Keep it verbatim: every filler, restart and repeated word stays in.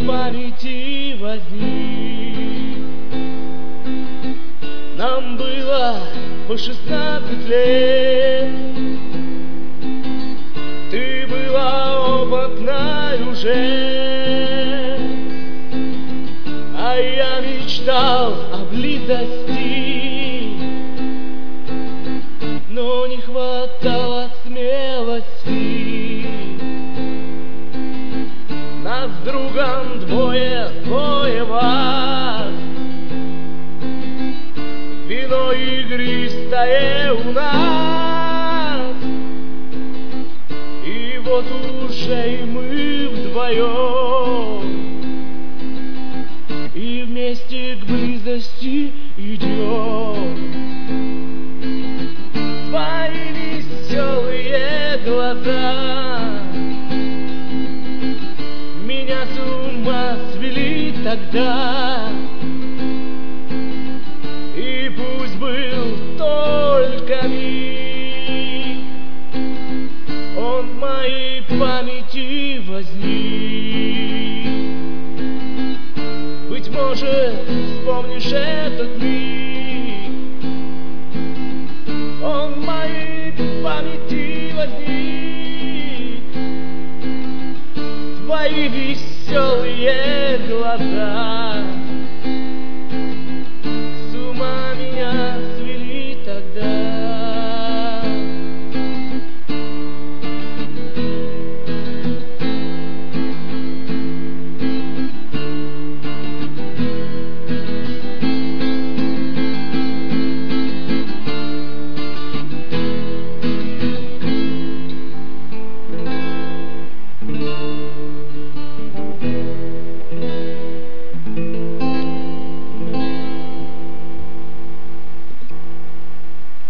памяти возник. Нам было по шестнадцать лет, ты была опытной уже, а я мечтал о близости, но не хватало смелости. Нас с другом двое, двое вас, вино игристое у нас, и вот уже и мы вдвоем, и вместе к близости идем. Твои веселые глаза меня с ума свели тогда, и пусть был только миг, он в моей памяти возник. Быть может, вспомнишь этот миг, он в моей памяти возник. Твои веселые глаза